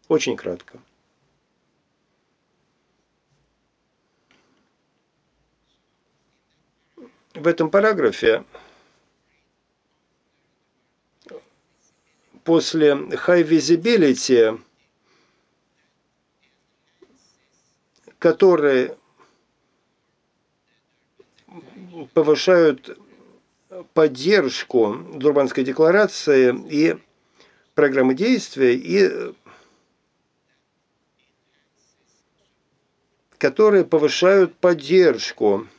Очень кратко. В этом параграфе после high visibility, которые повышают поддержку Дурбанской декларации и программы действий, и которые повышают поддержку